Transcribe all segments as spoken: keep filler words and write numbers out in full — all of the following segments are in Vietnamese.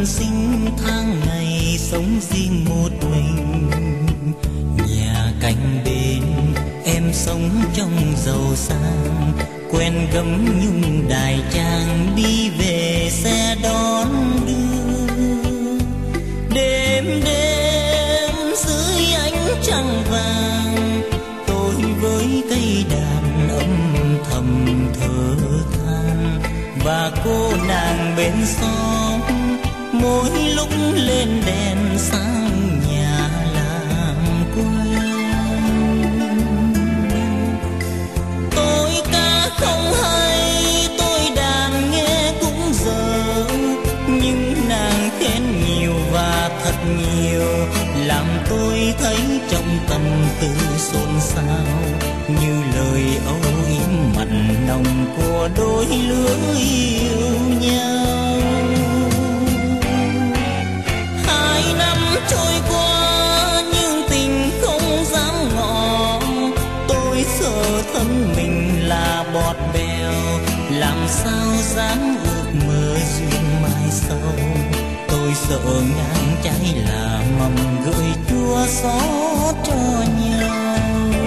sinh tháng ngày sống riêng một mình. Nhà cạnh bên em sống trong giàu sang, quen gấm nhung đài trang đi về xe đón đưa. Đêm đêm dưới ánh trăng vàng, tôi với cây đàn âm thầm thở than. Và cô nàng bên xóm mỗi lúc lên đèn sáng nhà làm quen. Tôi ca không hay, tôi đàn nghe cũng dở, nhưng nàng khen nhiều và thật nhiều, làm tôi thấy trong tâm tư xôn xao, như lời âu yếm mặn nồng của đôi lứa yêu nhau. Hai năm trôi qua nhưng tình không dám ngỏ, tôi sợ thân mình là bọt bèo, làm sao dám ước mơ duyên mai sau. Tôi sợ ngang trái là mầm gửi chua xót cho nhau.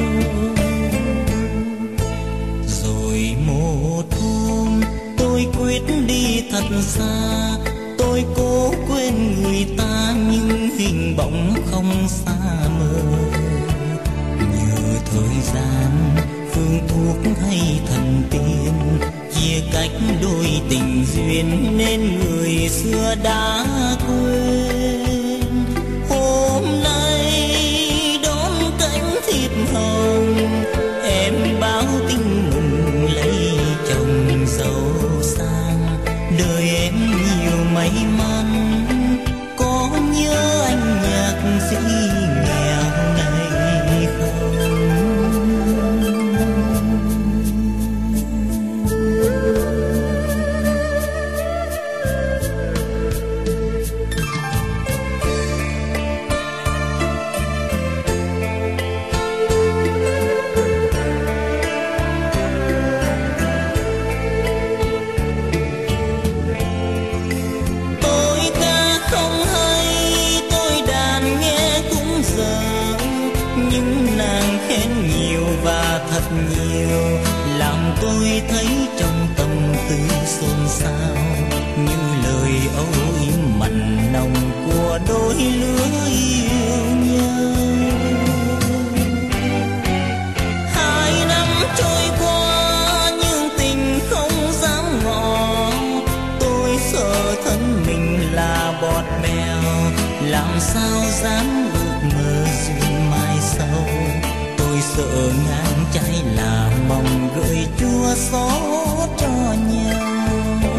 Rồi một hôm tôi quyết đi thật xa, tôi cố quên người ta nhưng hình bóng không xa mờ. Nhờ thời gian phương thuốc hay thần tiên chia cách đôi tình duyên nên người xưa đã quên. Hôm nay đón cánh thiệp hồng, em báo tin mừng lấy chồng giàu sang. Đời em nhiều may mắn, có nhớ anh nhạc sĩ nghèo này không? Thật nhiều làm tôi thấy trong tâm tư xôn xao, như lời âu yếm mặn nồng của đôi lứa yêu nhau. Hai năm trôi qua nhưng tình không dám ngỏ, tôi sợ thân mình là bọt bèo, làm sao dám ước mơ duyên mai sau. Tôi sợ ngang trái là mong gửi chua xót cho nhau.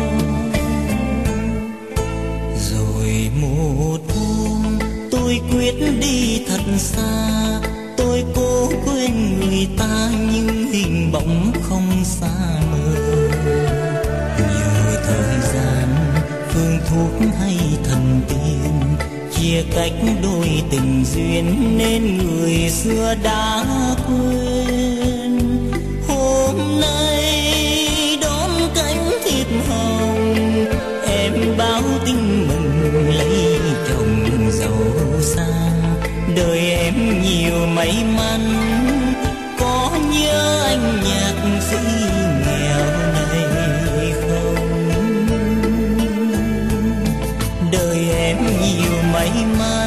Rồi một hôm tôi quyết đi thật xa, tôi cố quên người ta nhưng hình bóng không xa mờ. Nhờ thời gian phương thuốc hay thần tiên chia cách đôi tình duyên nên người xưa đã quên. Hôm nay đón cánh thiệp hồng, em báo tin mừng lấy chồng giàu sang. Đời em nhiều may mắn, có nhớ anh nhạc sĩ nghèo này không? Đời em nhiều may mắn,